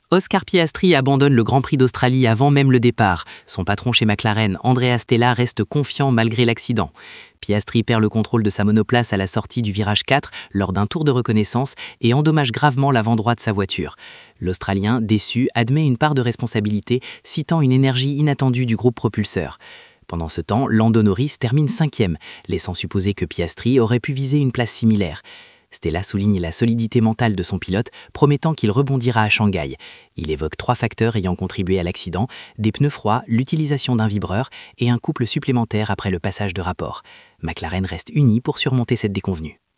Oscar Piastri abandonne le Grand Prix d'Australie avant même le départ. Son patron chez McLaren, Andrea Stella, reste confiant malgré l'accident. Piastri perd le contrôle de sa monoplace à la sortie du virage 4 lors d'un tour de reconnaissance et endommage gravement l'avant droit de sa voiture. L'Australien, déçu, admet une part de responsabilité, citant une énergie inattendue du groupe propulseur. Pendant ce temps, Lando Norris termine 5e, laissant supposer que Piastri aurait pu viser une place similaire. Stella souligne la solidité mentale de son pilote, promettant qu'il rebondira à Shanghai. Il évoque 3 facteurs ayant contribué à l'accident: des pneus froids, l'utilisation d'un vibreur et un couple supplémentaire après le passage de rapport. McLaren reste uni pour surmonter cette déconvenue.